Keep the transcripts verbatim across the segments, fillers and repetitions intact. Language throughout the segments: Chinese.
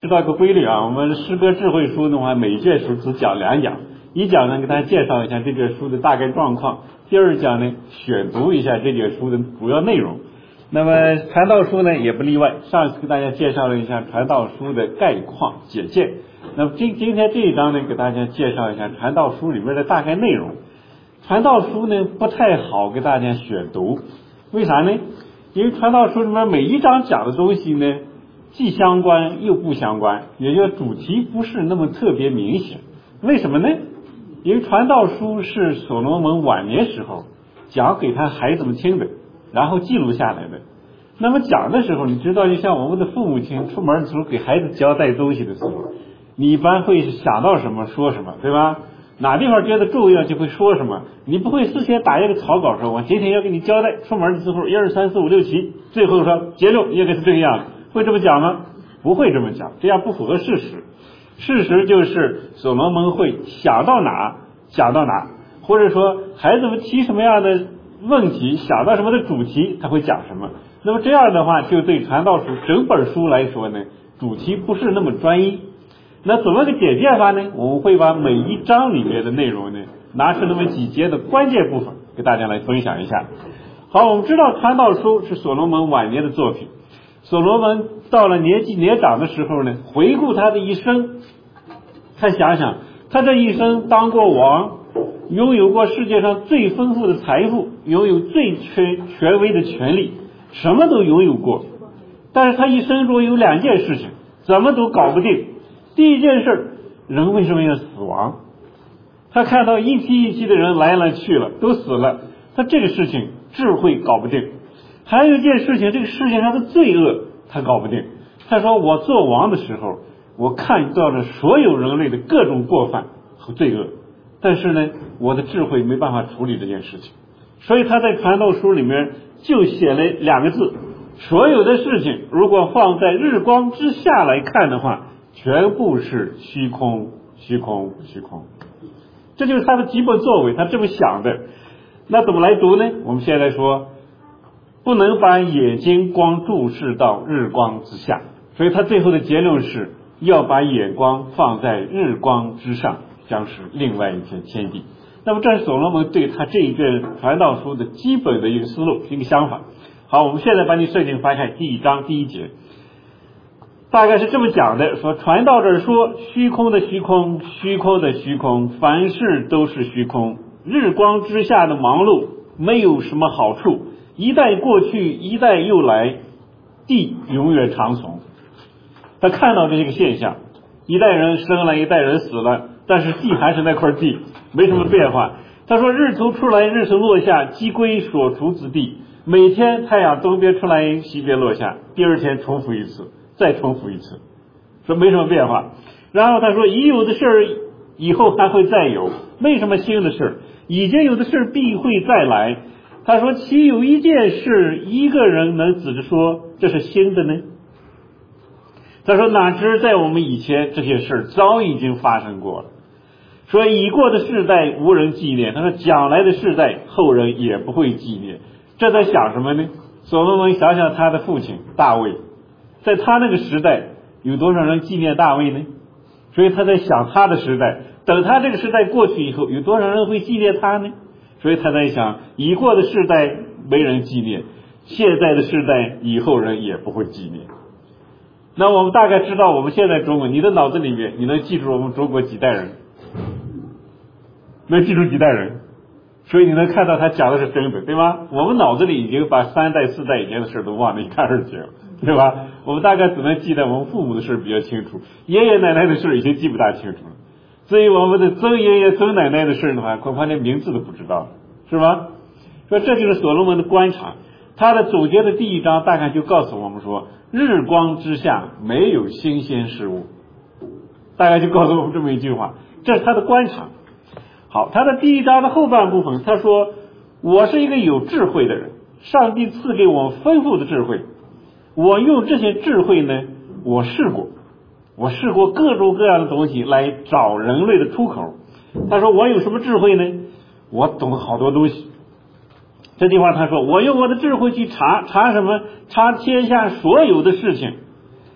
知道个规律啊，我们诗歌智慧书的话，每一卷书只讲两讲，一讲呢给大家介绍一下这卷书的大概状况，第二讲呢选读一下这卷书的主要内容。那么传道书呢也不例外，上次给大家介绍了一下传道书的概况简介，那么今今天这一章呢给大家介绍一下传道书里面的大概内容。传道书呢不太好给大家选读，为啥呢？因为传道书里面每一章讲的东西呢既相关又不相关，也就是主题不是那么特别明显。为什么呢？因为传道书是所罗门晚年时候讲给他孩子们听的，然后记录下来的。那么讲的时候，你知道就像我们的父母亲出门的时候给孩子交代东西的时候，你一般会想到什么说什么，对吧？哪地方觉得重要就会说什么，你不会事先打一个草稿说我今天要给你交代，出门的时候一二三四五六七，最后说结论应该是这个样子，会这么讲吗？不会这么讲，这样不符合事实。事实就是所罗门会想到哪讲到哪，或者说孩子们提什么样的问题，想到什么的主题，他会讲什么。那么这样的话，就对传道书整本书来说呢，主题不是那么专一。那怎么个简介法呢？我们会把每一章里面的内容呢，拿出那么几节的关键部分给大家来分享一下。好，我们知道传道书是所罗门晚年的作品。所罗门到了年纪年长的时候呢，回顾他的一生，他想想他这一生当过王，拥有过世界上最丰富的财富，拥有最权权威的权利，什么都拥有过。但是他一生中有两件事情怎么都搞不定。第一件事，人为什么要死亡？他看到一批一批的人来了去了，都死了，他这个事情智慧搞不定。还有一件事情，这个世界上的罪恶他搞不定。他说我做王的时候，我看到了所有人类的各种过犯和罪恶，但是呢我的智慧没办法处理这件事情。所以他在传道书里面就写了两个字，所有的事情如果放在日光之下来看的话，全部是虚空虚空虚空。这就是他的基本作为，他这么想的。那怎么来读呢？我们现在说不能把眼睛光注视到日光之下，所以他最后的结论是要把眼光放在日光之上，将是另外一片天地。那么这是所罗门对他这一卷传道书的基本的一个思路，一个想法。好，我们现在把你圣经翻开第一章第一节，大概是这么讲的，说传道者说虚空的虚空，虚空的虚空，凡事都是虚空，日光之下的忙碌没有什么好处，一代过去一代又来，地永远长存。他看到这个现象，一代人生了一代人死了，但是地还是那块地，没什么变化。他说日头出来日头落下，即归所处之地，每天太阳东边出来西边落下，第二天重复一次再重复一次，说没什么变化。然后他说已有的事儿以后还会再有，没什么新的事儿，已经有的事儿必会再来。他说岂有一件事一个人能指着说这是新的呢？他说哪知在我们以前这些事儿早已经发生过了，说已过的世代无人纪念，他说将来的世代后人也不会纪念。这在想什么呢？所罗门想想他的父亲大卫，在他那个时代有多少人纪念大卫呢？所以他在想他的时代，等他这个时代过去以后，有多少人会纪念他呢？所以他在想已过的世代没人纪念，现在的世代以后人也不会纪念。那我们大概知道我们现在中国，你的脑子里面你能记住我们中国几代人？能记住几代人？所以你能看到他讲的是真的，对吗？我们脑子里已经把三代四代以前的事都忘得一干二净了，对吧？我们大概只能记得我们父母的事比较清楚，爷爷奶奶的事已经记不大清楚了。至于我们的曾爷爷曾奶奶的事的话，恐怕连名字都不知道，是吧？说这就是所罗门的观察。他的总结的第一章大概就告诉我们说，日光之下没有新鲜事物，大概就告诉我们这么一句话，这是他的观察。好，他的第一章的后半部分，他说我是一个有智慧的人，上帝赐给我丰富的智慧，我用这些智慧呢，我试过我试过各种各样的东西来找人类的出口。他说我有什么智慧呢？我懂好多东西。这地方他说我用我的智慧去查查什么？查天下所有的事情，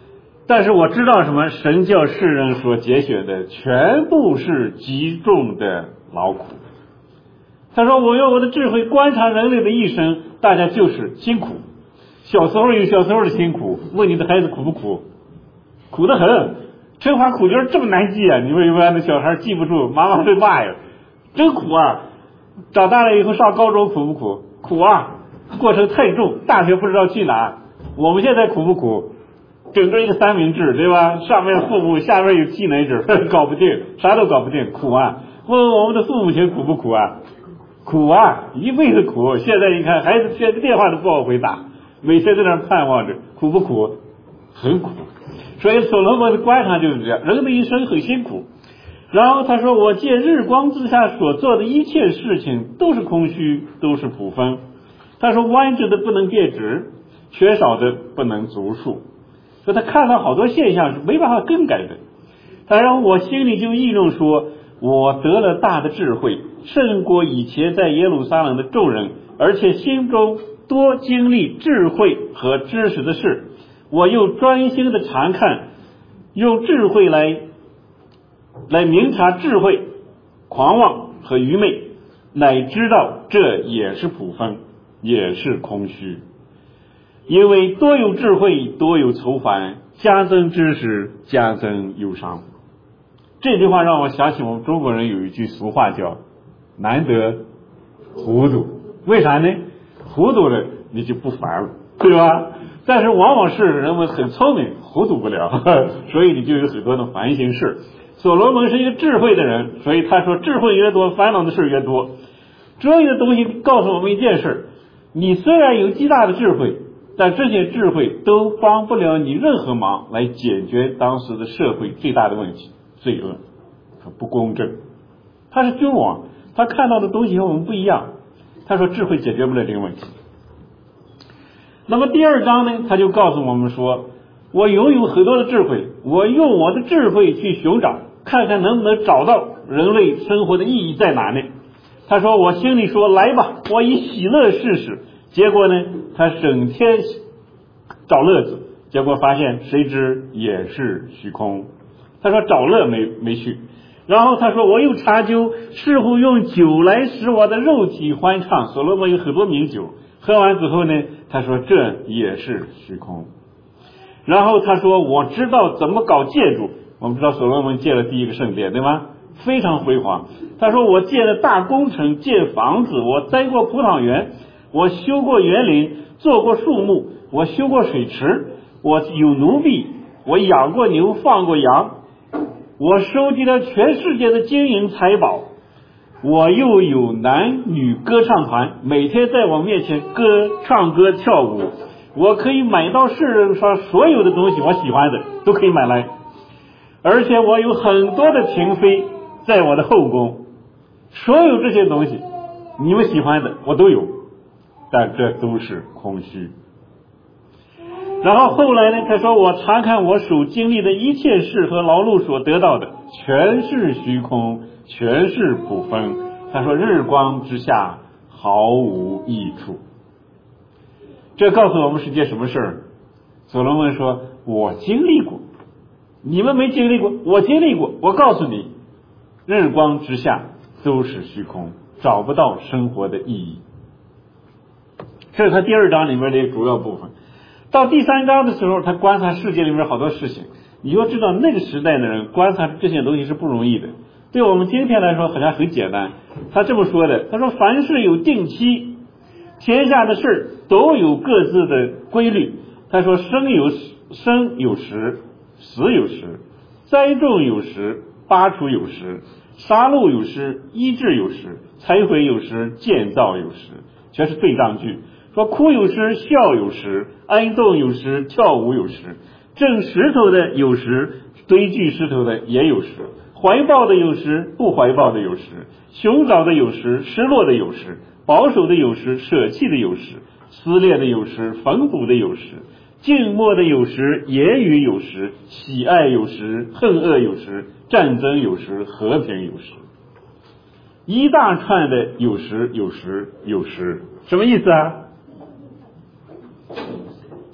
但是我知道什么？神叫世人所节选的全部是极重的劳苦。他说我用我的智慧观察人类的一生，大家就是辛苦。小时候有小时候的辛苦，问你的孩子苦不苦？苦得很。春华苦卷这么难记啊，你为什么那小孩记不住？妈妈会骂呀，真苦啊。长大了以后上高中苦不苦？苦啊，过程太重，大学不知道去哪。我们现在苦不苦？整个一个三明治，对吧？上面父母，下面有技能者，搞不定，啥都搞不定，苦啊。问问我们的父母亲苦不苦啊？苦啊，一辈子苦。现在你看孩子接个电话都不好回答，每天在那盼望着，苦不苦？很苦。所以所罗门的观察就是这样，人的一生很辛苦。然后他说我借日光之下所做的一切事情都是空虚，都是普分。他说弯直的不能变直，缺少的不能足数。所以他看到好多现象是没办法更改的。他让我心里就议论说，我得了大的智慧，胜过以前在耶路撒冷的众人，而且心中多经历智慧和知识的事。我又专心的查看，用智慧来来明察智慧、狂妄和愚昧，乃知道这也是普分，也是空虚。因为多有智慧，多有愁烦，加增知识，加增忧伤。这句话让我想起我们中国人有一句俗话叫难得糊涂。为啥呢？糊涂了你就不烦了，对吧？但是往往是人们很聪明，糊涂不了，所以你就有很多的烦心事。所罗门是一个智慧的人，所以他说智慧越多，烦恼的事越多。这样的东西告诉我们一件事，你虽然有极大的智慧，但这些智慧都帮不了你任何忙来解决当时的社会最大的问题，罪恶和不公正。他是君王，他看到的东西和我们不一样，他说智慧解决不了这个问题。那么第二章呢，他就告诉我们说，我拥有很多的智慧，我用我的智慧去寻找，看看能不能找到人类生活的意义在哪呢？他说我心里说来吧，我以喜乐试试。结果呢，他整天找乐子，结果发现谁知也是虚空。他说找乐没没去。然后他说我又查究，似乎用酒来使我的肉体欢畅。所罗门有很多名酒，喝完之后呢，他说这也是虚空。然后他说我知道怎么搞建筑。我们知道所罗门建了第一个圣殿，对吗？非常辉煌。他说我建了大工程，建房子，我栽过葡萄园，我修过园林，做过树木，我修过水池，我有奴婢，我养过牛，放过羊，我收集了全世界的金银财宝，我又有男女歌唱团，每天在我面前歌唱歌跳舞，我可以买到世人上所有的东西，我喜欢的都可以买来，而且我有很多的嫔妃在我的后宫，所有这些东西你们喜欢的我都有，但这都是空虚。然后后来呢，他说我查看我所经历的一切事和劳碌所得到的全是虚空，全是普分。他说日光之下毫无益处。这告诉我们是件什么事儿？所罗门说我经历过，你们没经历过，我经历过。我告诉你，日光之下都是虚空，找不到生活的意义。这是他第二章里面的主要部分。到第三章的时候，他观察世界里面好多事情。你要知道那个时代的人观察这些东西是不容易的，对我们今天来说好像很简单。他这么说的，他说凡事有定期，天下的事都有各自的规律。他说生有生有时，死有时，栽种有时，拔除有时，杀戮有时，医治有时，拆毁有时，建造有时，全是对仗句。说哭有时，笑有时，哀动有时，跳舞有时，挣石头的有时，堆聚石头的也有时，怀抱的有时，不怀抱的有时，寻找的有时，失落的有时，保守的有时，舍弃的有时，撕裂的有时，缝补的有时，静默的有时，言语有时，喜爱有时，恨恶有时，战争有时，和平有时，一大串的有时有时有时。什么意思啊？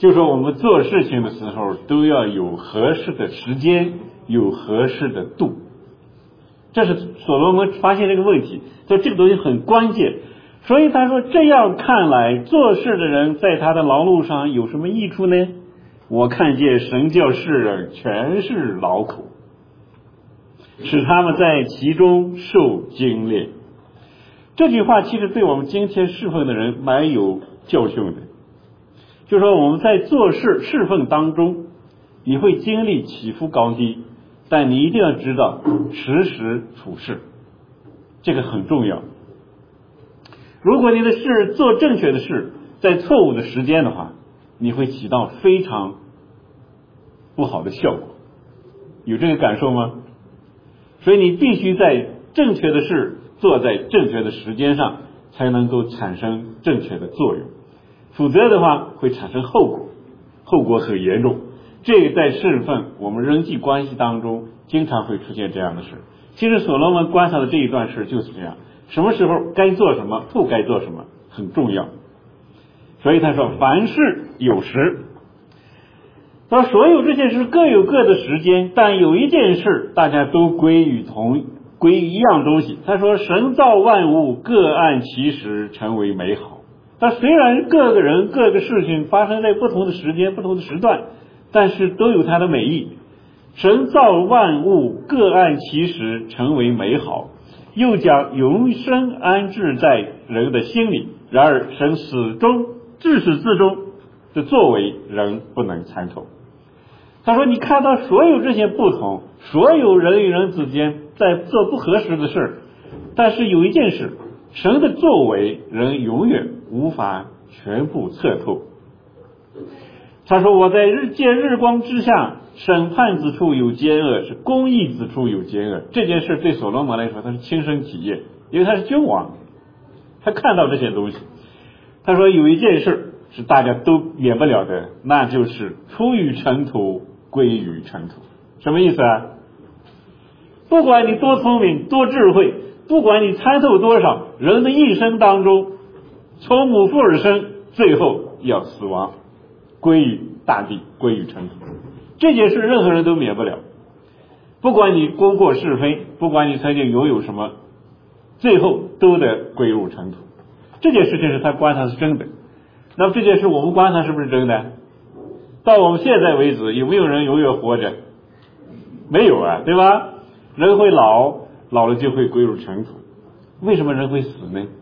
就说我们做事情的时候都要有合适的时间，有合适的度。这是所罗门发现这个问题，所以这个东西很关键。所以他说，这样看来，做事的人在他的劳碌上有什么益处呢？我看见神叫世人全是劳苦，使他们在其中受精炼。这句话其实对我们今天侍奉的人蛮有教训的，就是说我们在做事侍奉当中，你会经历起伏高低，但你一定要知道实时处事，这个很重要。如果你的事做正确的事，在错误的时间的话，你会起到非常不好的效果。有这个感受吗？所以你必须在正确的事做在正确的时间上，才能够产生正确的作用，否则的话会产生后果，后果很严重。这个在侍奉我们人际关系当中经常会出现这样的事。其实所罗门观察的这一段事就是这样，什么时候该做什么，不该做什么很重要。所以他说凡事有时，他说所有这些事各有各的时间，但有一件事大家都归于同归于一样东西。他说神造万物各按其时成为美好。但虽然各个人各个事情发生在不同的时间不同的时段，但是都有它的美意。神造万物各按其时成为美好，又将永生安置在人的心里。然而神始终自始至终的作为人不能参透。他说你看到所有这些不同，所有人与人之间在做不合适的事，但是有一件事，神的作为人永远无法全部测透。他说我在日见日光之下，审判之处有奸恶，是公义之处有奸恶。这件事对所罗门来说他是亲身体验，因为他是君王，他看到这些东西。他说有一件事是大家都免不了的，那就是出于尘土归于尘土。什么意思啊？不管你多聪明多智慧，不管你参透多少，人的一生当中从母腹而生，最后要死亡，归于大地，归于尘土。这件事任何人都免不了，不管你功过是非，不管你曾经拥有什么，最后都得归入尘土。这件事情是他观察是真的。那么这件事我们观察是不是真的？到我们现在为止，有没有人永远活着？没有啊，对吧？人会老，老了就会归入尘土。为什么人会死呢？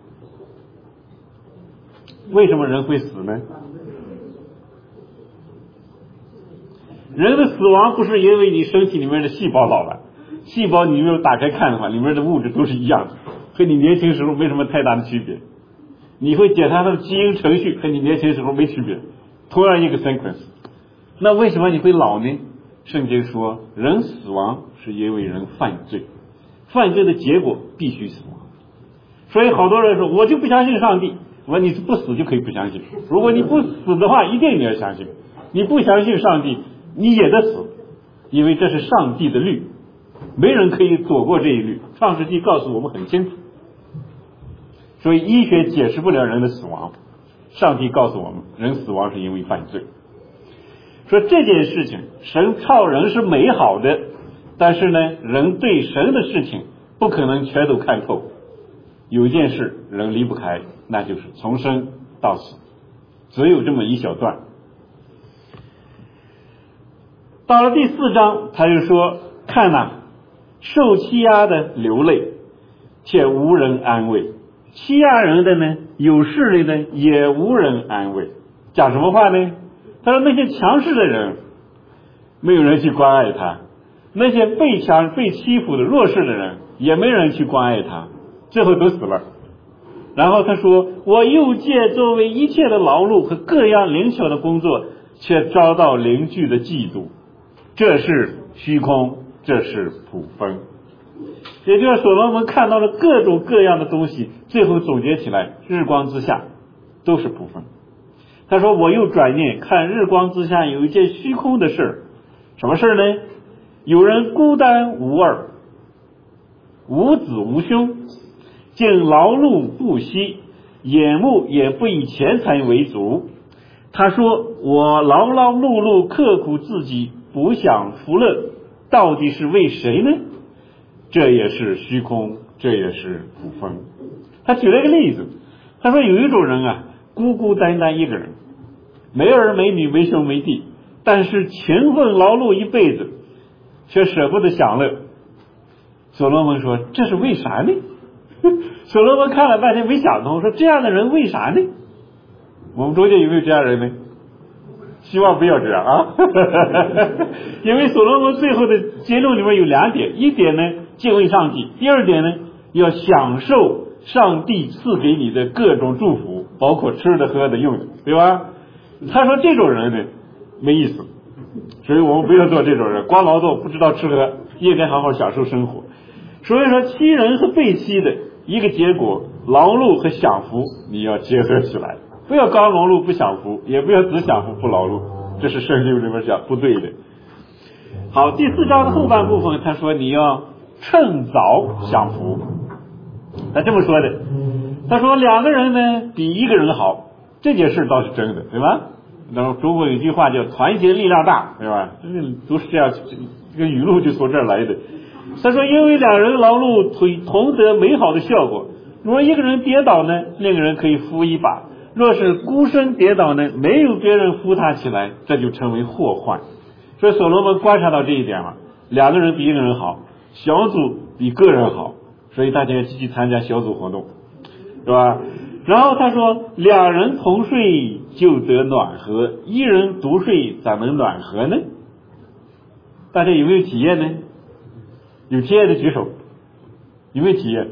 为什么人会死呢？人的死亡不是因为你身体里面的细胞老了，细胞你没有打开看的话，里面的物质都是一样的，和你年轻时候没什么太大的区别。你会检查它的基因程序，和你年轻时候没区别，同样一个 sequence。 那为什么你会老呢？圣经说人死亡是因为人犯罪，犯罪的结果必须死亡。所以好多人说我就不相信上帝，我说你不死就可以不相信，如果你不死的话一定你要相信，你不相信上帝你也得死，因为这是上帝的律，没人可以躲过这一律。创世纪告诉我们很清楚，所以医学解释不了人的死亡，上帝告诉我们人死亡是因为犯罪。说这件事情神造人是美好的，但是呢人对神的事情不可能全都看透。有一件事人离不开，那就是从生到死，只有这么一小段。到了第四章他就说看哪，受欺压的流泪，且无人安慰，欺压人的呢有势力的也无人安慰。讲什么话呢？他说那些强势的人没有人去关爱他，那些被强被欺负的弱势的人也没人去关爱他，最后都死了。然后他说我又借作为一切的劳碌和各样灵巧的工作，却遭到邻居的嫉妒，这是虚空，这是捕风。也就是所罗门看到了各种各样的东西，最后总结起来日光之下都是捕风。他说我又转念看日光之下有一件虚空的事，什么事呢？有人孤单无二，无子无兄，竟劳碌不息，眼目也不以钱财为主， 他说我劳劳碌碌刻苦自己，不享福乐，到底是为谁呢？这也是虚空，这也是普风。他举了一个例子，他说有一种人啊，孤孤单单一个人，没儿没女没兄没弟，但是勤奋劳碌一辈子，却舍不得享乐。所罗门说这是为啥呢？所罗门看了半天没想通，说这样的人为啥呢？我们中间有没有这样人呢？希望不要这样啊因为所罗门最后的结论里面有两点，一点呢敬畏上帝，第二点呢要享受上帝赐给你的各种祝福，包括吃的喝的用的，对吧？他说这种人呢没意思，所以我们不要做这种人，光劳动不知道吃喝，应该好好享受生活。所以说欺人和被欺的一个结果，劳碌和享福你要结合起来，不要刚劳碌不享福，也不要只享福不劳碌，这是圣经里面讲不对的。好，第四章的后半部分他说你要趁早享福，他这么说的，他说两个人呢比一个人好，这件事倒是真的，对吧？然后中国有句话叫团结力量大，对吧？这个都是这样，这个语录就从这儿来的。他说因为两人劳碌同同得美好的效果，如果一个人跌倒呢，另一个人可以扶一把，若是孤身跌倒呢，没有别人扶他起来，这就成为祸患。所以所罗门观察到这一点了，两个人比一个人好，小组比个人好，所以大家要积极参加小组活动，是吧？然后他说两人同睡就得暖和，一人独睡咋能暖和呢？大家有没有体验呢？有体验的举手。有没有体验？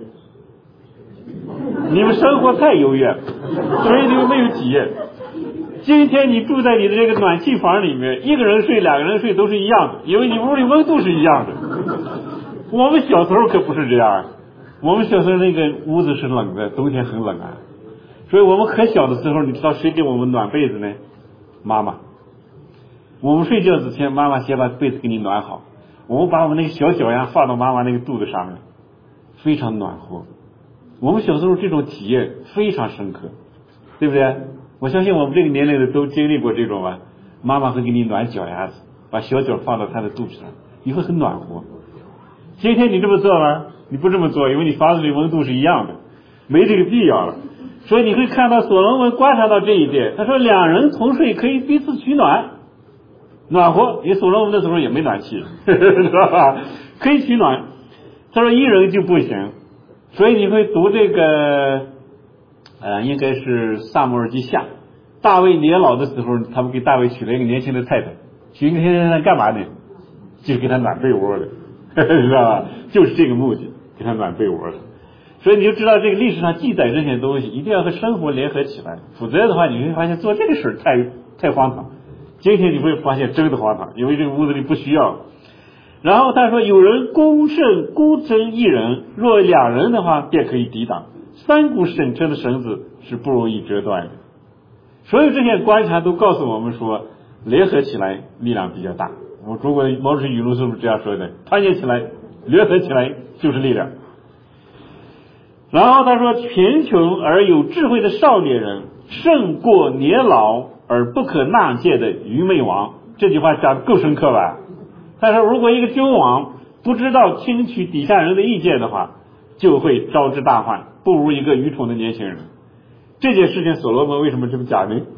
你们生活太优越了，所以你们没有体验。今天你住在你的这个暖气房里面，一个人睡两个人睡都是一样的，因为你屋里温度是一样的。我们小时候可不是这样，我们小时候那个屋子是冷的，冬天很冷啊。所以我们可小的时候，你知道谁给我们暖被子呢？妈妈。我们睡觉之前，妈妈先把被子给你暖好，我们把我们那个小脚丫放到妈妈那个肚子上面，非常暖和。我们小时候这种体验非常深刻，对不对？我相信我们这个年龄的都经历过这种吧。妈妈会给你暖脚丫子，把小脚放到她的肚子上，你会很暖和。今天你这么做吗？你不这么做，因为你房子里温度是一样的，没这个必要了。所以你会看到所罗门观察到这一点，他说两人同睡可以彼此取暖，暖和。因为所罗门那时候也没暖气是吧？可以取暖。他说一人就不行，所以你会读这个呃，应该是撒母耳记下，大卫年老的时候，他们给大卫娶了一个年轻的太太，娶一个年轻的太太干嘛呢？就是给他暖被窝的知道吧？就是这个目的，给他暖被窝的。所以你就知道这个历史上记载这些东西一定要和生活联合起来，否则的话你会发现做这个事太太荒唐。今天你会发现真的荒唐，因为这个屋子里不需要。然后他说有人攻胜孤征一人，若两人的话便可以抵挡，三股绳车的绳子是不容易折断的。所有这些观察都告诉我们说联合起来力量比较大。我中国毛主席语录是不是这样说的？团结起来联合起来就是力量。然后他说贫穷而有智慧的少年人胜过年老而不可纳谏的愚昧王。这句话讲得够深刻吧？他说如果一个君王不知道听取底下人的意见的话，就会招致大患，不如一个愚蠢的年轻人。这件事情所罗门为什么这么讲呢？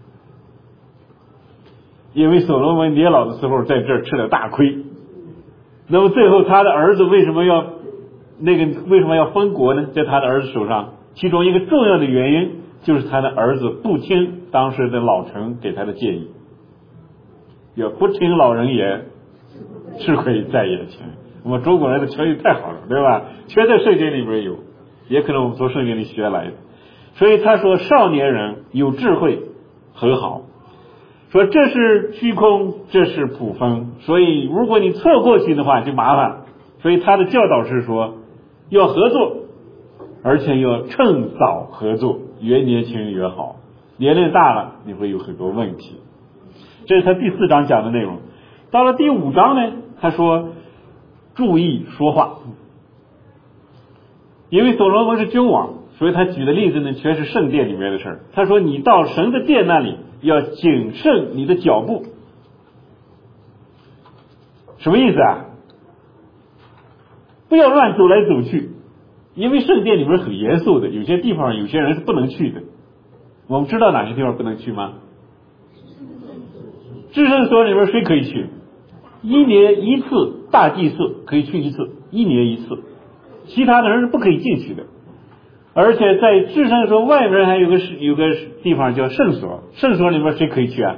因为所罗门年老的时候在这儿吃了大亏，那么最后他的儿子为什么要那个为什么要分国呢？在他的儿子手上，其中一个重要的原因就是他的儿子不听当时的老臣给他的建议，要不听老人言，吃亏在眼前。我们中国人的成语太好了，对吧？全在圣经里面有，也可能我们从圣经里学来的。所以他说少年人有智慧很好，说这是虚空，这是普风，所以如果你错过去的话就麻烦。所以他的教导是说要合作，而且要趁早合作，越年轻越好。年龄大了你会有很多问题。这是他第四章讲的内容。到了第五章呢，他说注意说话。因为所罗门是君王， 所以他举的例子呢，全是圣殿里面的事儿。他说你到神的殿那里要谨慎你的脚步，什么意思啊？不要乱走来走去，因为圣殿里面很严肃的，有些地方有些人是不能去的。我们知道哪些地方不能去吗？至圣所里面谁可以去？一年一次大祭司可以去一次，一年一次，其他的人是不可以进去的。而且在至圣所外面还有个有个地方叫圣所，圣所里面谁可以去啊？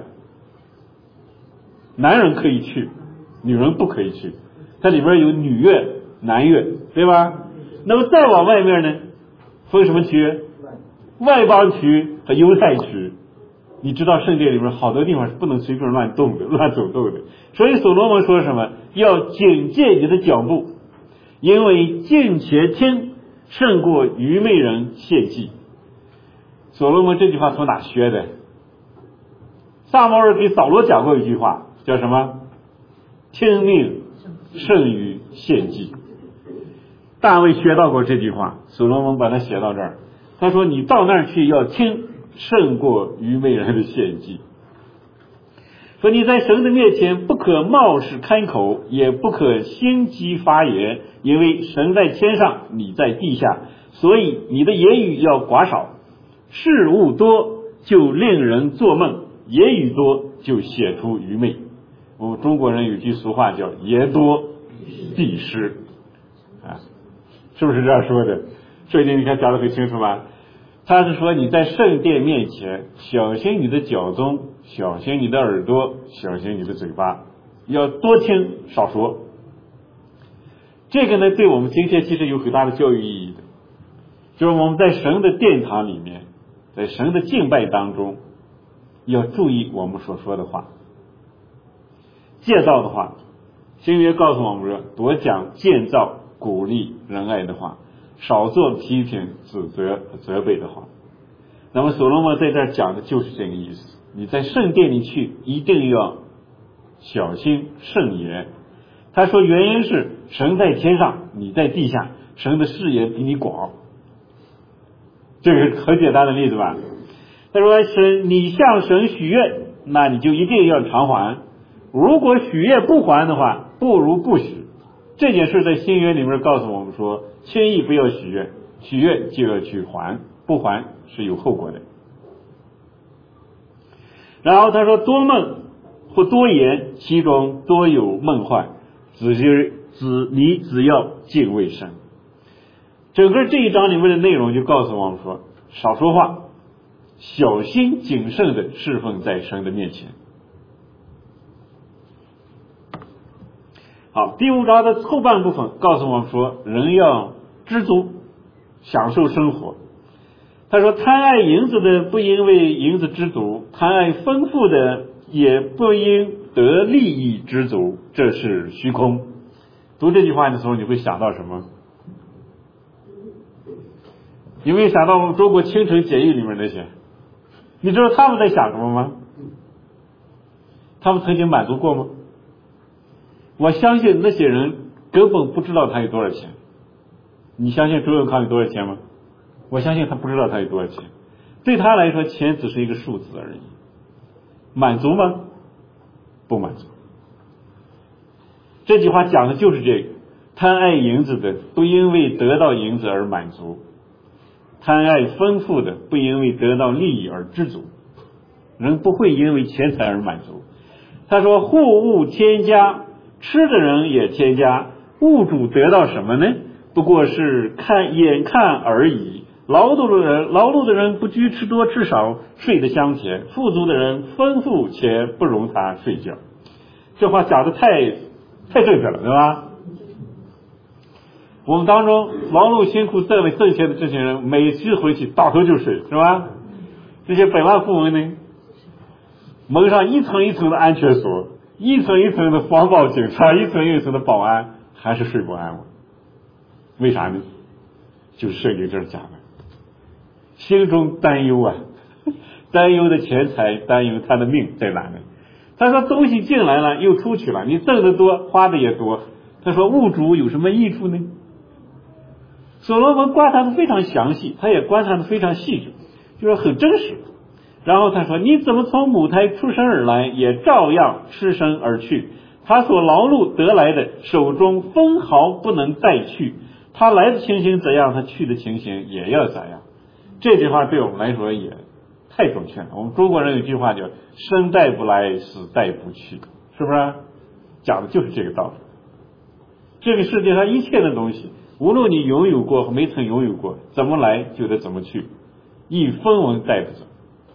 男人可以去，女人不可以去。它里边有女乐、男乐，对吧？那么再往外面呢，分什么区？外邦区和犹太区。你知道圣殿里面好多地方是不能随便乱动的、乱走动的。所以所罗门说什么？要警戒你的脚步，因为敬且听胜过愚昧人献祭。所罗门这句话从哪学的？撒母耳给扫罗讲过一句话，叫什么？听命胜于献祭。大卫学到过这句话，所罗门把它写到这儿。他说你到那儿去要听胜过愚昧人的献祭。说你在神的面前不可冒失开口，也不可心机发言，因为神在天上，你在地下，所以你的言语要寡少。事物多就令人做梦，言语多就写出愚昧。我们中国人有句俗话叫言多必失啊，是不是这样说的？这一点你看讲得很清楚吧？他是说你在圣殿面前小心你的脚踪，小心你的耳朵，小心你的嘴巴，要多听少说。这个呢对我们今天其实有很大的教育意义的，就是我们在神的殿堂里面，在神的敬拜当中要注意我们所说的话。建造的话，新约告诉我们说多讲建造鼓励仁爱的话，少做批评指责责备的话。那么所罗门在这儿讲的就是这个意思，你在圣殿里去一定要小心慎言。他说原因是神在天上，你在地下，神的视野比你广。这个很简单的例子吧。他说神你向神许愿，那你就一定要偿还，如果许愿不还的话，不如不许。这件事在新约里面告诉我们说，轻易不要许愿，许愿就要去还，不还是有后果的。然后他说多梦或多言，其中多有梦幻，只是只你只要敬畏神。整个这一章里面的内容就告诉我们说，少说话，小心谨慎的侍奉在神的面前。好，第五章的后半部分告诉我们说，人要知足，享受生活。他说贪爱银子的不因为银子知足，贪爱丰富的也不因得利益知足，这是虚空。读这句话的时候你会想到什么？有没有想到我们中国倾城简易里面那些？你知道他们在想什么吗？他们曾经满足过吗？我相信那些人根本不知道他有多少钱。你相信周永康有多少钱吗？我相信他不知道他有多少钱。对他来说，钱只是一个数字而已。满足吗？不满足。这句话讲的就是这个，贪爱银子的不因为得到银子而满足，贪爱丰富的不因为得到利益而知足。人不会因为钱财而满足。他说货物添加，吃的人也添加，物主得到什么呢？不过是看眼看而已。劳碌的人劳碌的人不拘吃多吃少，睡得香甜；富足的人丰富且不容他睡觉。这话讲的太太正确了，对吧？我们当中劳碌辛苦挣了挣钱的这些人，每次回去倒头就睡，是吧？这些百万富翁呢，蒙上一层一层的安全锁，一层一层的防暴警察，一层一层的保安，还是睡不安稳。为啥呢？就是圣经这儿讲的，心中担忧啊，担忧的钱财，担忧他的命在哪呢？他说东西进来了又出去了，你挣得多花的也多。他说物主有什么益处呢？ 所罗门观察的非常详细，他也观察的非常细致，就是很真实。然后他说，你怎么从母胎出生而来，也照样失身而去。他所劳碌得来的，手中分毫不能带去。他来的情形怎样，他去的情形也要怎样。这句话对我们来说也太准确了。我们中国人有句话叫生带不来，死带不去，是不是？讲的就是这个道理。这个世界上一切的东西，无论你拥有过和没曾拥有过，怎么来就得怎么去，一分文带不走。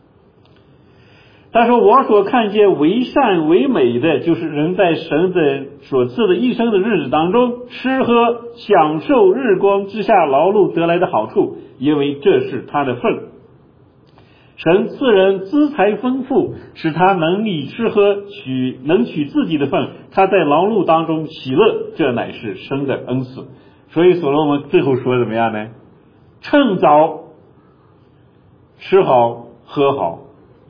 他说，我所看见为善为美的，就是人在神的所赐的一生的日子当中，吃喝享受日光之下劳碌得来的好处，因为这是他的份。神赐人资财丰富，使他能力吃喝，取能取自己的份，他在劳碌当中喜乐，这乃是神的恩赐。所以所罗门最后说怎么样呢？趁早吃好喝好，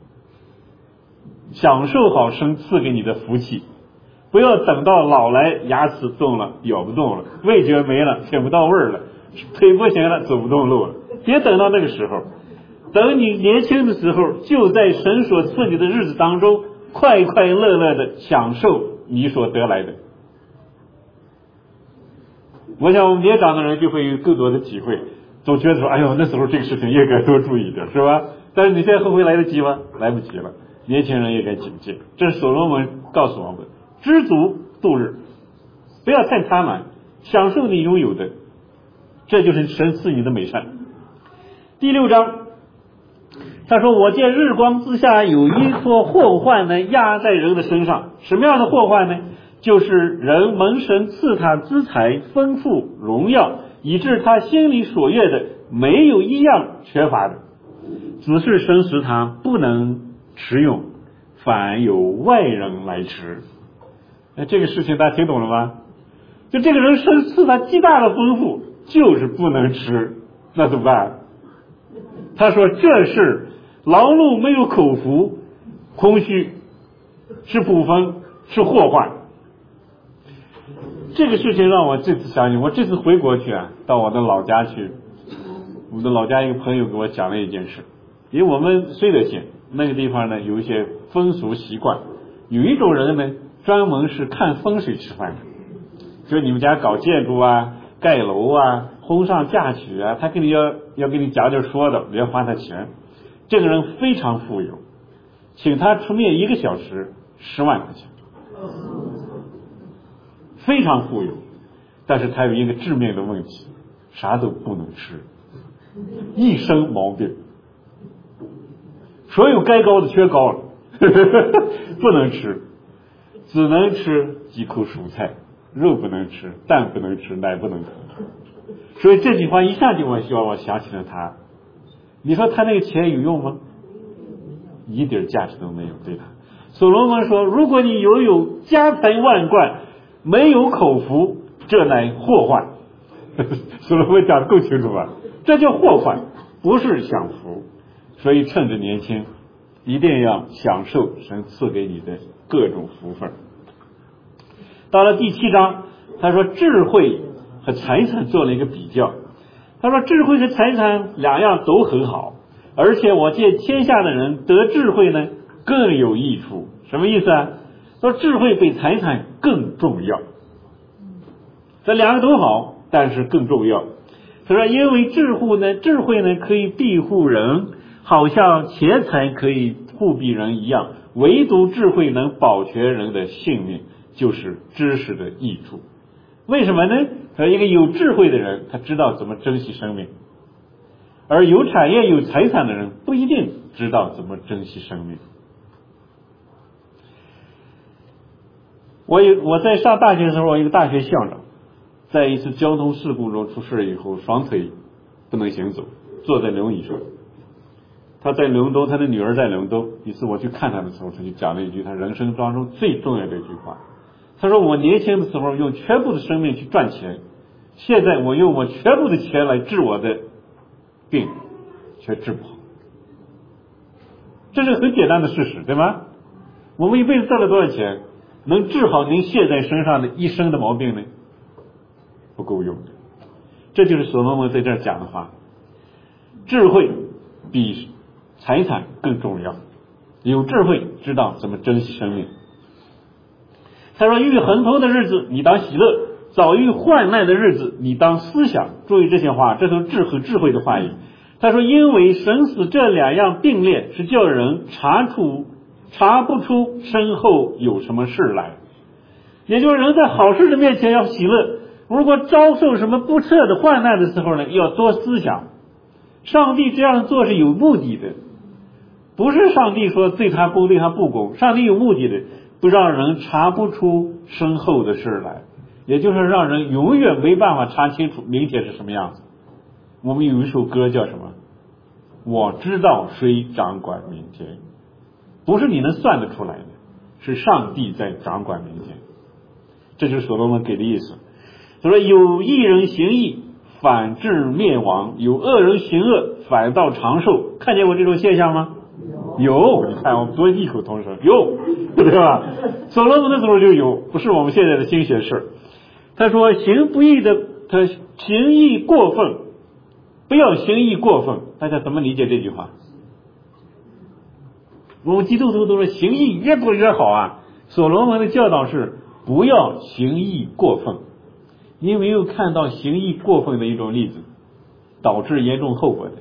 享受好神赐给你的福气，不要等到老来牙齿动了咬不动了，味觉没了舔不到味儿了，腿不行了走不动路了，别等到那个时候。等你年轻的时候，就在神所赐你的日子当中，快快乐乐的享受你所得来的。我想我们年长的人就会有更多的体会，总觉得说，哎呦，那时候这个事情也该多注意点，是吧？但是你现在后悔来得及吗？来不及了。年轻人也该警戒。这是所罗门告诉我们，知足度日，不要太贪婪，享受你拥有的，这就是神赐你的美善。第六章他说，我见日光之下有一撮祸患呢压在人的身上。什么样的祸患呢？就是人蒙神赐他资财丰富荣耀，以致他心里所愿的没有一样缺乏的，只是神使他不能持用，反有外人来持。那这个事情大家听懂了吗？就这个人神赐他极大的丰富，就是不能吃，那怎么办？他说，这是劳碌没有口福，空虚，是补分，是祸患。这个事情让我这次想起，我这次回国去啊，到我的老家去，我的老家一个朋友给我讲了一件事。因为我们绥德县那个地方呢，有一些风俗习惯，有一种人呢专门是看风水吃饭的，就是你们家搞建筑啊、盖楼啊、婚上嫁娶啊，他跟你要要跟你讲点说的，你要花他钱。这个人非常富有，请他出面一个小时十万块钱，非常富有，但是他有一个致命的问题，啥都不能吃，一身毛病，所有该高的缺高了不能吃，只能吃几口蔬菜，肉不能吃，蛋不能吃，奶不能喝。所以这句话一下就我让我想起了他。你说他那个钱有用吗？一点价值都没有，对他。所罗门说，如果你拥有家财万贯，没有口福，这乃祸患。所罗门讲的够清楚吧？这叫祸患，不是享福。所以趁着年轻，一定要享受神赐给你的各种福分。到了第七章，他说智慧和财产做了一个比较。他说智慧和财产两样都很好，而且我见天下的人得智慧呢更有益处。什么意思啊？说智慧比财产更重要，这两个都好，但是更重要。他说因为智慧呢智慧呢可以庇护人，好像钱财可以护庇人一样，唯独智慧能保全人的性命，就是知识的益处。为什么呢？他说一个有智慧的人，他知道怎么珍惜生命，而有产业有财产的人不一定知道怎么珍惜生命。我有我在上大学的时候，我一个大学校长在一次交通事故中出事以后，双腿不能行走，坐在轮椅上。他在伦敦，他的女儿在伦敦。一次我去看他的时候，他就讲了一句他人生当中最重要的一句话。他说我年轻的时候用全部的生命去赚钱，现在我用我全部的钱来治我的病，却治不好。这是很简单的事实，对吗？我们一辈子赚了多少钱，能治好您现在身上的一身的毛病呢？不够用的。 这就是所罗门在这儿讲的话，智慧比财产更重要，有智慧知道怎么珍惜生命。他说遇横头的日子你当喜乐，早遇患难的日子你当思想。注意这些话，这都是智和智慧的话语。他说因为生死这两样并列，是叫人查出查不出身后有什么事来。也就是人在好事的面前要喜乐，如果遭受什么不测的患难的时候呢，要多思想。上帝这样做是有目的的，不是上帝说对他公对他不公，上帝有目的的，不让人查不出身后的事来，也就是让人永远没办法查清楚明天是什么样子。我们有一首歌叫什么？我知道谁掌管明天，不是你能算得出来的，是上帝在掌管明天。这就是所罗门给的意思。他说有义人行义反致灭亡，有恶人行恶反倒长寿。看见过这种现象吗？有，你看我们多异口同声，有，对吧？所罗门的时候就有，不是我们现在的新学士。他说行不义的，他行义过分，不要行义过分。大家怎么理解这句话？我们基督徒都说行义越多越好啊。所罗门的教导是不要行义过分。你有没有看到行义过分的一种例子，导致严重后果的？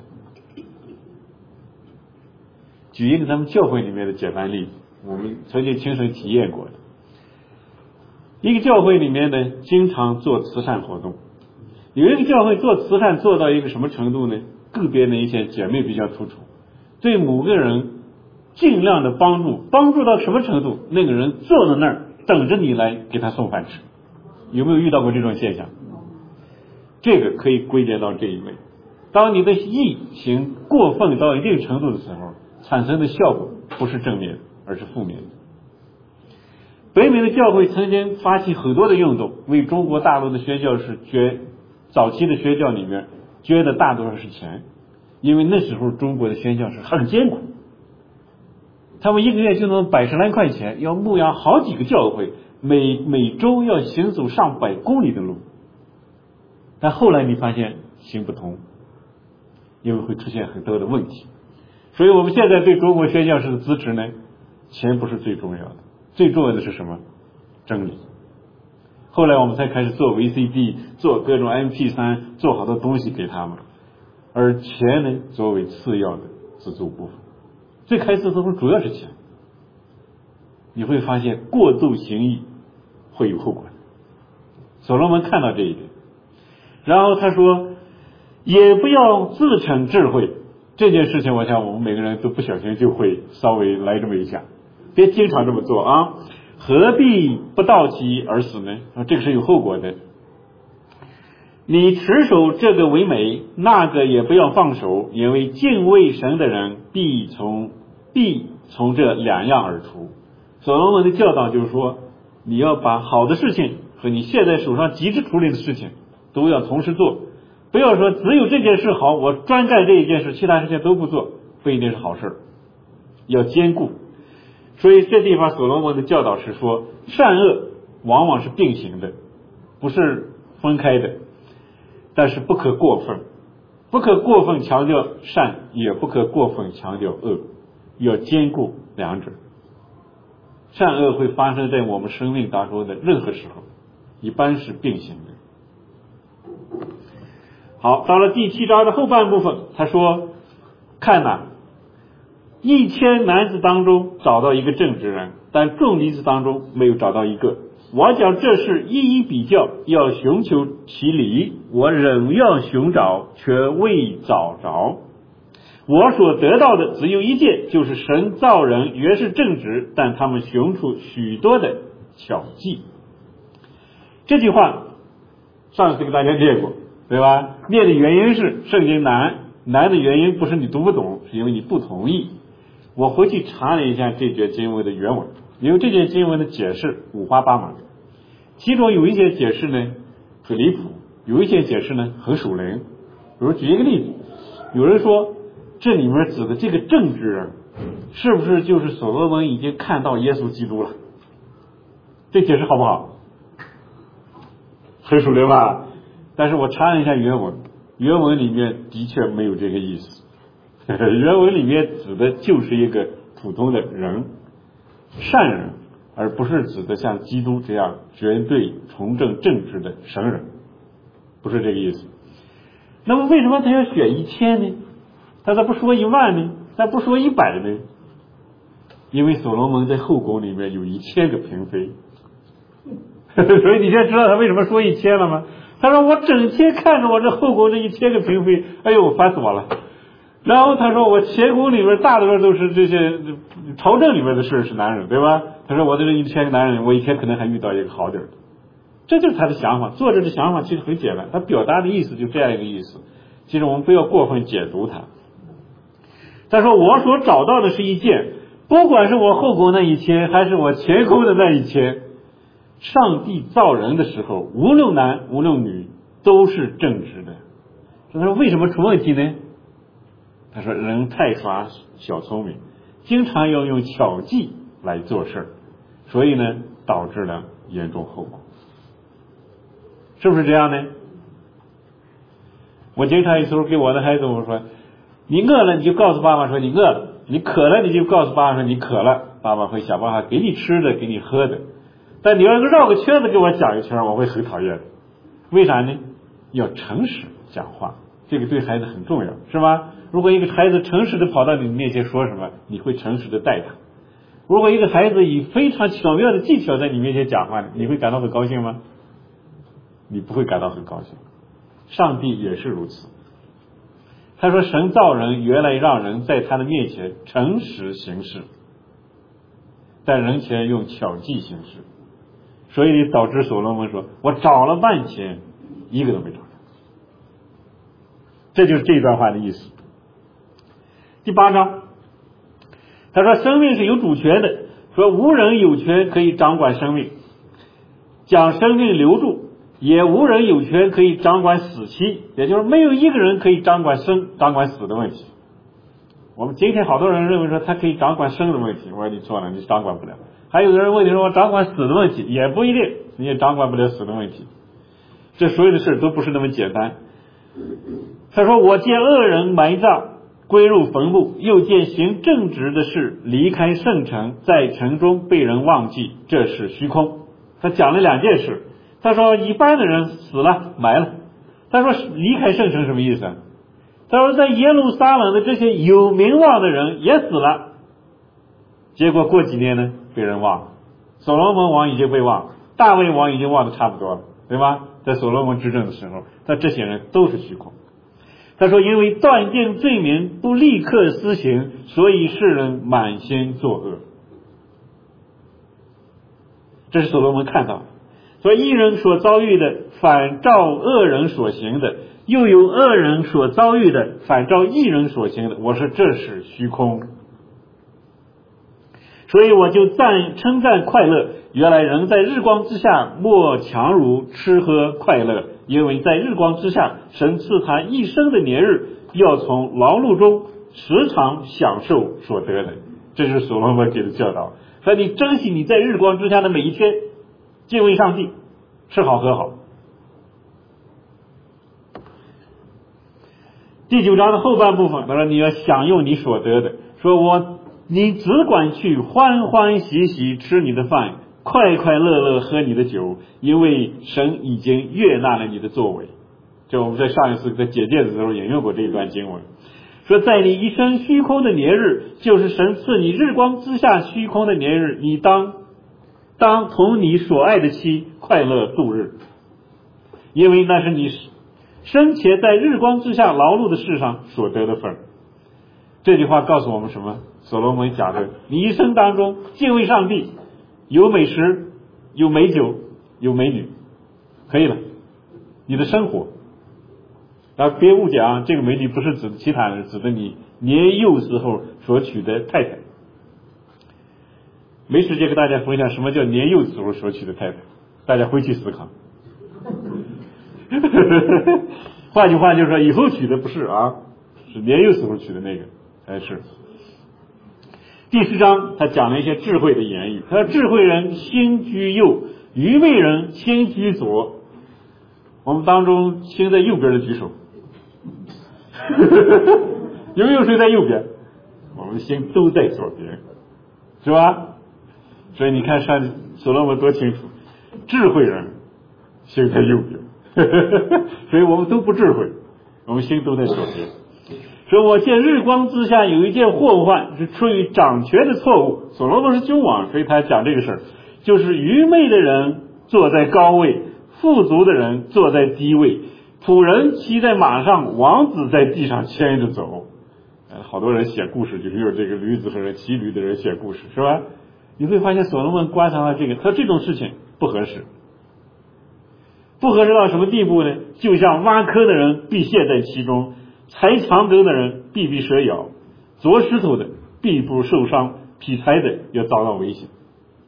举一个咱们教会里面的简单例子，我们曾经亲身体验过的。一个教会里面呢，经常做慈善活动。有一个教会做慈善做到一个什么程度呢？个别的一些姐妹比较突出，对某个人尽量的帮助，帮助到什么程度？那个人坐在那儿等着你来给他送饭吃。有没有遇到过这种现象？这个可以归结到这一类。当你的义行过分到一定程度的时候，产生的效果不是正面，而是负面的。北美的教会曾经发起很多的运动，为中国大陆的宣教士捐，早期的宣教里面捐的大多数是钱，因为那时候中国的宣教士很艰苦，他们一个月就能百十来块钱，要牧养好几个教会，每每周要行走上百公里的路。但后来你发现行不通，因为会出现很多的问题。所以我们现在对中国宣教士的支持呢，钱不是最重要的，最重要的是什么？真理。后来我们才开始做 V C D， 做各种 M P 三， 做好多东西给他们，而钱呢作为次要的资助部分。最开始的时候主要是钱，你会发现过度行义会有后果的。所罗门看到这一点，然后他说也不要自称智慧。这件事情我想我们每个人都不小心就会稍微来这么一下，别经常这么做啊！何必不到期而死呢？这个是有后果的。你持守这个为美，那个也不要放手，因为敬畏神的人必从必从这两样而出。所罗门的教导就是说，你要把好的事情和你现在手上急着处理的事情都要同时做，不要说只有这件事好，我专干这一件事，其他事情都不做，不一定是好事，要兼顾。所以这地方所罗门的教导是说，善恶往往是并行的，不是分开的，但是不可过分，不可过分强调善，也不可过分强调恶，要兼顾两者。善恶会发生在我们生命当中的任何时候，一般是并行的。好，到了第七章的后半部分，他说看哪，一千男子当中找到一个正直人，但众女子当中没有找到一个。我讲这事一一比较，要寻求其理，我仍要寻找，却未找着。我所得到的只有一件，就是神造人原是正直，但他们寻出许多的巧计。这句话上次给大家念过，对吧？念的原因是圣经难，难的原因不是你读不懂，是因为你不同意。我回去查了一下这节经文的原文，因为这节经文的解释五花八门，其中有一些解释呢很离谱，有一些解释呢很属灵。比如举一个例子，有人说这里面指的这个正直人是不是就是所罗门已经看到耶稣基督了？这解释好不好？很属灵吧？ 但是我查了一下原文，原文里面的确没有这个意思。原文里面指的就是一个普通的人，善人，而不是指的像基督这样绝对从政正直的神人，不是这个意思。那么为什么他要选一千呢？他咋不说一万呢？他不说一百呢？因为所罗门在后宫里面有一千个嫔妃，所以你现在知道他为什么说一千了吗？他说我整天看着我这后宫这一千个嫔妃，哎呦烦死我了。然后他说我前宫里面大多数都是这些朝政里面的事是男人，对吧？他说我的这一千个男人，我一天可能还遇到一个好点的。这就是他的想法，作者的想法其实很简单，他表达的意思就这样一个意思。其实我们不要过分解读它。他说我所找到的是一件，不管是我后宫那一千还是我前宫的那一千，上帝造人的时候无论男无论女都是正直的。他说为什么出问题呢？他说人太耍小聪明，经常要用巧计来做事，所以呢导致了严重后果。是不是这样呢？我经常有时候给我的孩子我说，你饿了你就告诉爸爸说你饿了，你渴了你就告诉爸爸说你渴了，爸爸会想办法给你吃的给你喝的。但你要绕个圈子给我讲一圈，我会很讨厌的。为啥呢？要诚实讲话，这个对孩子很重要，是吧？如果一个孩子诚实的跑到你面前说什么，你会诚实的待他。如果一个孩子以非常巧妙的技巧在你面前讲话，你会感到很高兴吗？你不会感到很高兴。上帝也是如此。他说神造人原来让人在他的面前诚实行事，在人前用巧计行事，所以导致所罗门说我找了半天一个都没找着。这就是这段话的意思。第八章他说生命是有主权的，说无人有权可以掌管生命，将生命留住，也无人有权可以掌管死期，也就是没有一个人可以掌管生掌管死的问题。我们今天好多人认为说他可以掌管生的问题，我说你错了，你掌管不了。还有的人问你说我掌管死的问题，也不一定，你也掌管不了死的问题。这所有的事都不是那么简单。他说我见恶人埋葬归入坟墓，又见行正直的事离开圣城，在城中被人忘记，这是虚空。他讲了两件事。他说一般的人死了埋了，他说离开圣城什么意思？他说在耶路撒冷的这些有名望的人也死了，结果过几年呢被人忘了。所罗门王已经被忘了，大卫王已经忘得差不多了，对吧？在所罗门执政的时候，但这些人都是虚空。他说因为断定罪名不立刻施行，所以世人满心作恶。这是所罗门看到的。说义人所遭遇的反照恶人所行的，又有恶人所遭遇的反照义人所行的，我说这是虚空。所以我就赞称赞快乐，原来人在日光之下莫强如吃喝快乐，因为在日光之下神赐他一生的年日，要从劳碌中时常享受所得的。这是所罗门给的教导，说你珍惜你在日光之下的每一天，敬畏上帝，吃好喝好。第九章的后半部分，他说你要享用你所得的，说我你只管去欢欢喜喜吃你的饭，快快乐乐喝你的酒，因为神已经悦纳了你的作为。就我们在上一次在解诫的时候引用过这一段经文，说在你一生虚空的年日，就是神赐你日光之下虚空的年日，你当当同你所爱的妻快乐度日，因为那是你生前在日光之下劳碌的事上所得的份。这句话告诉我们什么？所罗门讲的，你一生当中敬畏上帝，有美食，有美酒，有美女，可以了。你的生活，啊，别误解啊，这个美女不是指其他人，指的你年幼时候所娶的太太。没时间跟大家分享什么叫年幼时候所娶的太太，大家回去思考。换句话就是说，以后娶的不是啊，是年幼时候娶的那个才是。第十章他讲了一些智慧的言语，他说智慧人心居右，愚昧人心居左。 我们当中星在右边的举手。有没有谁在右边？我们星都在左边，是吧？所以你看上所罗门多清楚，智慧人星在右边，所以我们都不智慧，我们星都在左边。说我见日光之下有一件祸患，是出于掌权的错误。所罗门是君王，所以他讲这个事儿，就是愚昧的人坐在高位，富足的人坐在低位，仆人骑在马上，王子在地上牵着走。呃，好多人写故事就是用这个驴子和骑驴的人写故事，是吧？你会发现所罗门观察到这个，他这种事情不合适，不合适到什么地步呢？就像挖坑的人必陷在其中，裁长针的人必被蛇咬，凿石头的必不受伤，劈柴的要遭到危险。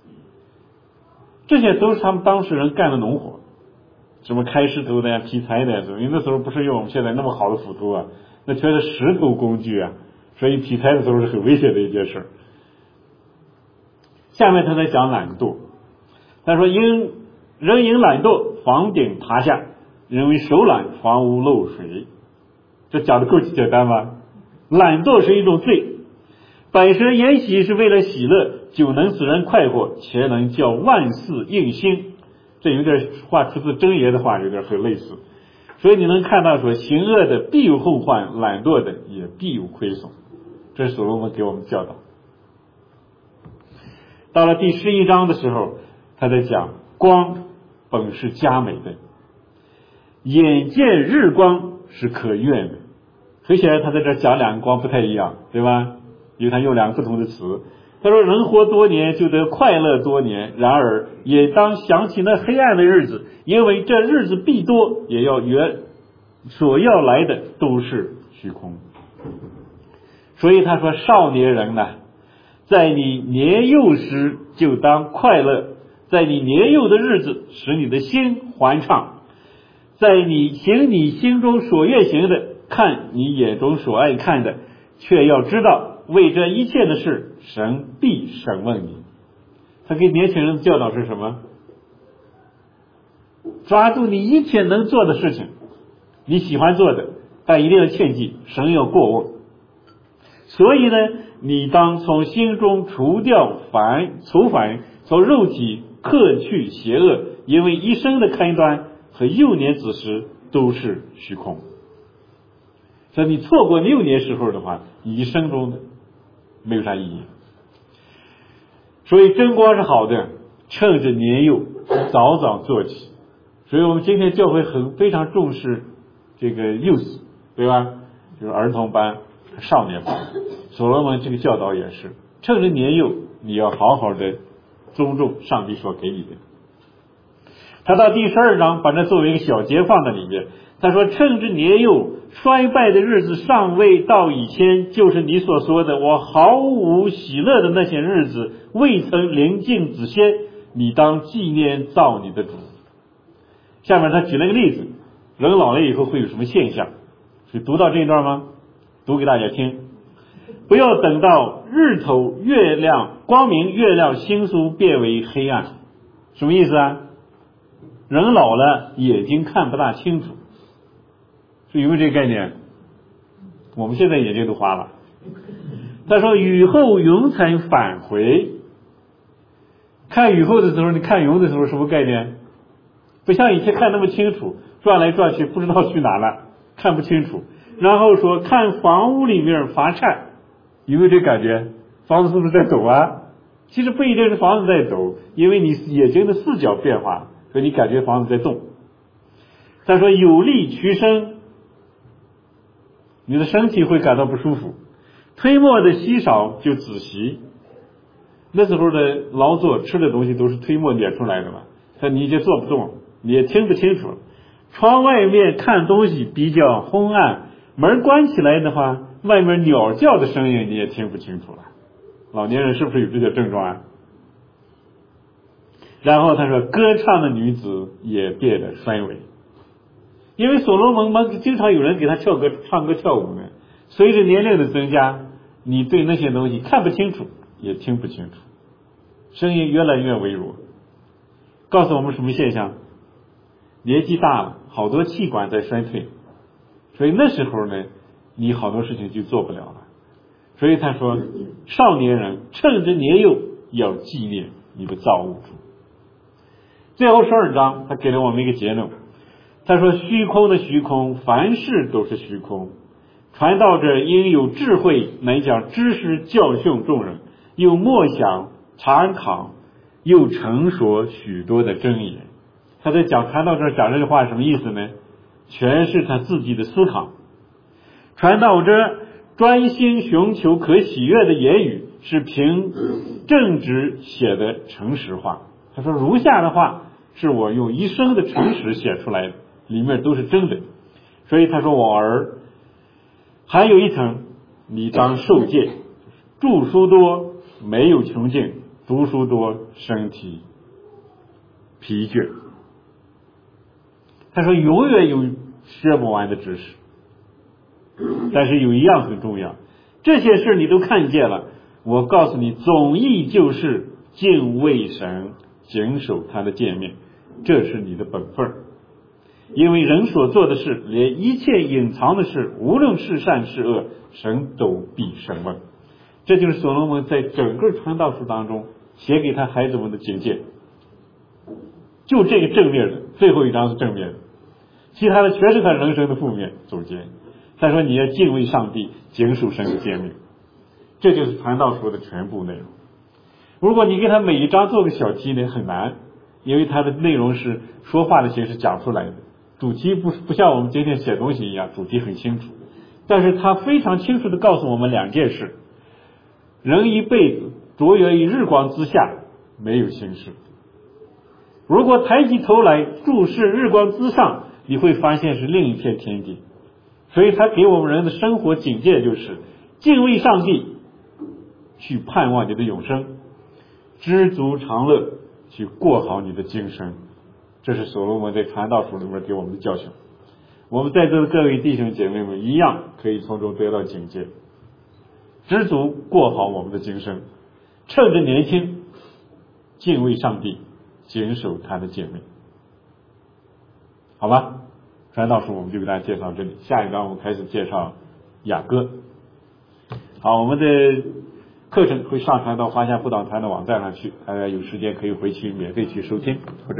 这些都是他们当事人干的农活，什么开石头的呀、劈柴的呀，因为那时候不是用我们现在那么好的斧头啊，那全是石头工具啊，所以劈柴的时候是很危险的一件事。下面他在讲懒惰，他说因人因懒惰，房顶塌下，人为手懒，房屋漏水。这讲的够简单吧？懒惰是一种罪，百舌筵席是为了喜乐，酒能使人快活，且能叫万事应心。这有点话出自箴言的话，有点很类似。所以你能看到说，行恶的必有后患，懒惰的也必有亏损。这是所罗门给我们教导。到了第十一章的时候，他在讲光本是佳美的，眼见日光是可怨的。很显然他在这讲两个光不太一样，对吧？因为他用两个不同的词。他说人活多年就得快乐多年，然而也当想起那黑暗的日子，因为这日子必多，也要原所要来的都是虚空。所以他说少年人呢，在你年幼时就当快乐，在你年幼的日子使你的心欢畅，在你行你心中所愿行的，看你眼中所爱看的，却要知道为这一切的事神必审问你。他给年轻人的教导是什么？抓住你一切能做的事情，你喜欢做的，但一定要切记神要过问。所以呢，你当从心中除掉烦愁烦，从肉体克去邪恶，因为一生的开端和幼年子时都是虚空。所以你错过六年时候的话，你一生中没有啥意义。所以真光是好的，趁着年幼早早做起。所以我们今天教会很非常重视这个 youth， 对吧？就是儿童班、少年班。所罗门这个教导也是，趁着年幼，你要好好的尊重上帝所给你的。他到第十二章把这作为一个小节放在里面，他说趁着年幼，衰败的日子尚未到以前，就是你所说的我毫无喜乐的那些日子未曾临近子先，你当纪念造你的主。下面他举了个例子，人老了以后会有什么现象？是读到这一段吗？读给大家听。不要等到日头、月亮、光明、月亮、星宿变为黑暗。什么意思啊？人老了，眼睛看不大清楚。是有没有这个概念？我们现在眼睛都花了。他说雨后云彩返回。看雨后的时候，你看云的时候什么概念？不像以前看那么清楚，转来转去不知道去哪了，看不清楚。然后说看房屋里面发颤，有没有这感觉？房子是不是在抖啊？其实不一定是房子在抖，因为你眼睛的视角变化，所以你感觉房子在动。他说有力屈伸，你的身体会感到不舒服。推磨的稀少就仔细，那时候的劳作吃的东西都是推磨碾出来的嘛，所以你就做不动，你也听不清楚。窗外面看东西比较昏暗，门关起来的话，外面鸟叫的声音你也听不清楚了。老年人是不是有这些症状啊？然后他说歌唱的女子也变得衰微，因为所罗门嘛，经常有人给他跳歌唱歌跳舞呢。随着年龄的增加，你对那些东西看不清楚，也听不清楚，声音越来越微弱。告诉我们什么现象？年纪大了，好好多器官在衰退，所以那时候呢，你好多事情就做不了了。所以他说，少年人趁着年幼要纪念你的造物主。最后十二章他给了我们一个结论，他说虚空的虚空，凡事都是虚空。传道者应有智慧，乃将知识教训众人，又默想查考，又陈说许多的真言。他在讲传道者讲这句话什么意思呢？全是他自己的思考。传道者专心寻求可喜悦的言语，是凭正直写的诚实话。他说如下的话是我用一生的诚实写出来的，里面都是真的。所以他说，我儿，还有一层，你当受戒，著书多没有穷尽，读书多身体疲倦。他说永远有学不完的知识，但是有一样很重要，这些事你都看见了，我告诉你，总意就是敬畏神，谨守他的诫命，这是你的本分。因为人所做的事，连一切隐藏的事，无论是善是恶，神都必审问。这就是所罗门在整个传道书当中写给他孩子们的警戒。就这个正面的，最后一章是正面的，其他的全是他人生的负面总结。他说你要敬畏上帝，谨守神的诫命，这就是传道书的全部内容。如果你给他每一章做个小题呢，很难，因为它的内容是说话的形式讲出来的，主题不不像我们今天写东西一样，主题很清楚。但是他非常清楚地告诉我们两件事：人一辈子着眼于日光之下，没有心事。如果抬起头来注视日光之上，你会发现是另一片天地。所以他给我们人的生活警戒就是敬畏上帝，去盼望你的永生，知足常乐，去过好你的今生。这是所罗门在传道书里面给我们的教训。我们在座的各位弟兄姐妹们一样可以从中得到警戒，知足过好我们的今生，趁着年轻敬畏上帝，谨守他的诫命。好吧，传道书我们就给大家介绍这里，下一章我们开始介绍雅歌。好，我们的课程会上传到华夏布道团的网站上去，大家有时间可以回去免费去收听或者